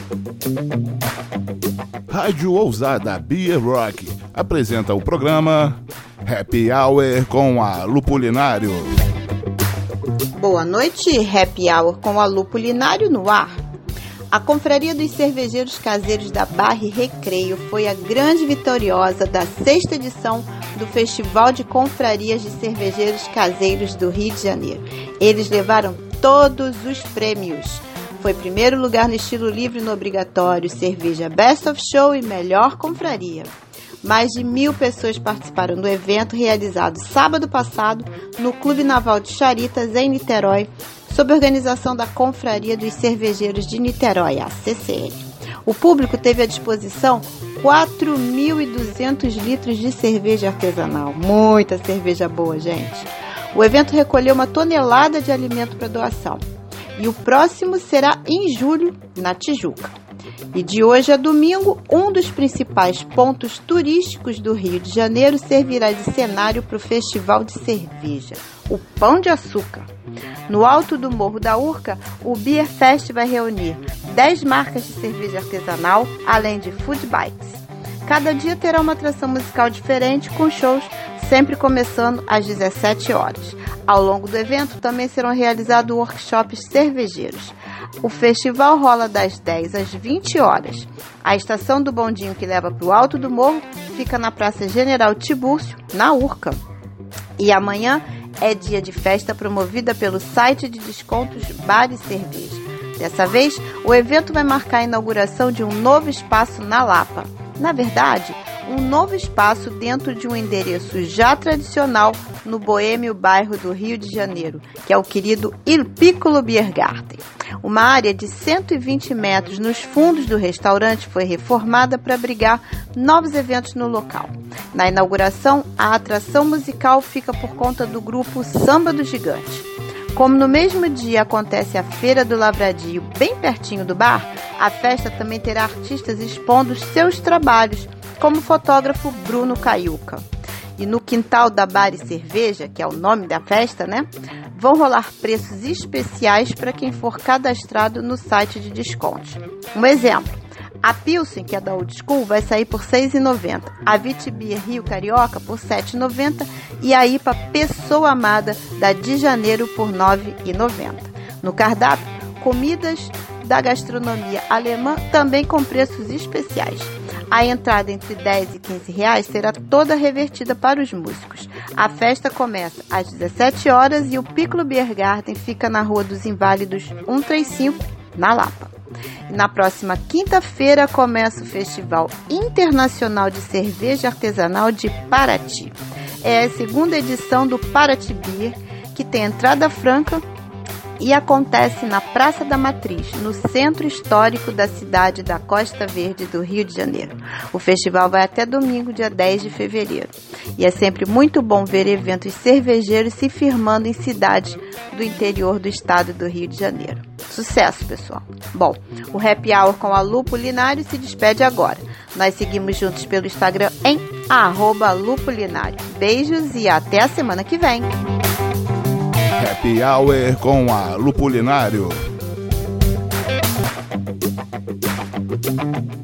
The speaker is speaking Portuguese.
Rádio Ousada Beer Rock apresenta o programa Happy Hour com a Lupulinário. Boa noite, Happy Hour com a Lupulinário no ar. A Confraria dos Cervejeiros Caseiros da Barra e Recreio foi a grande vitoriosa da 6ª edição do Festival de Confrarias de Cervejeiros Caseiros do Rio de Janeiro. Eles levaram todos os prêmios. Foi primeiro lugar no estilo livre no obrigatório, cerveja Best of Show e melhor confraria. Mais de 1.000 pessoas participaram do evento realizado sábado passado no Clube Naval de Charitas, em Niterói, sob organização da Confraria dos Cervejeiros de Niterói, a CCN. O público teve à disposição 4.200 litros de cerveja artesanal. Muita cerveja boa, gente. O evento recolheu 1 tonelada de alimento para doação. E o próximo será em julho, na Tijuca. E de hoje a domingo, um dos principais pontos turísticos do Rio de Janeiro servirá de cenário para o Festival de Cerveja, o Pão de Açúcar. No alto do Morro da Urca, o Beer Fest vai reunir 10 marcas de cerveja artesanal, além de food bikes. Cada dia terá uma atração musical diferente, com shows sempre começando às 17 horas. Ao longo do evento também serão realizados workshops cervejeiros. O festival rola das 10 às 20 horas. A estação do bondinho que leva para o alto do morro fica na Praça General Tibúrcio, na Urca. E amanhã é dia de festa promovida pelo site de descontos Bar e Cerveja. Dessa vez, o evento vai marcar a inauguração de um novo espaço na Lapa. Na verdade, um novo espaço dentro de um endereço já tradicional no boêmio bairro do Rio de Janeiro, que é o querido Il Piccolo Beer Garden. Uma área de 120 metros nos fundos do restaurante foi reformada para abrigar novos eventos no local. Na inauguração, a atração musical fica por conta do grupo Samba do Gigante. Como no mesmo dia acontece a Feira do Lavradio bem pertinho do bar, a festa também terá artistas expondo seus trabalhos, como o fotógrafo Bruno Caiuca. E no quintal da Bar e Cerveja, que é o nome da festa, vão rolar preços especiais para quem for cadastrado no site de descontos. Um exemplo, a Pilsen, que é da Old School, vai sair por R$ 6,90, a Vitibia Rio Carioca por R$ 7,90 e a IPA Pessoa Amada da de Janeiro por R$ 9,90. No cardápio, comidas da gastronomia alemã também com preços especiais. A entrada entre 10 e 15 reais será toda revertida para os músicos. A festa começa às 17 horas e o Piccolo Beer Garden fica na Rua dos Inválidos 135, na Lapa. E na próxima quinta-feira começa o Festival Internacional de Cerveja Artesanal de Paraty. É a 2ª edição do Paraty Beer, que tem entrada franca e acontece na Praça da Matriz, no centro histórico da cidade da Costa Verde do Rio de Janeiro. O festival vai até domingo, dia 10 de fevereiro. E é sempre muito bom ver eventos cervejeiros se firmando em cidades do interior do estado do Rio de Janeiro. Sucesso, pessoal! Bom, o Happy Hour com a Lupulinário se despede agora. Nós seguimos juntos pelo Instagram em @Lupulinário. Beijos e até a semana que vem! Happy Hour com a Lupulinário.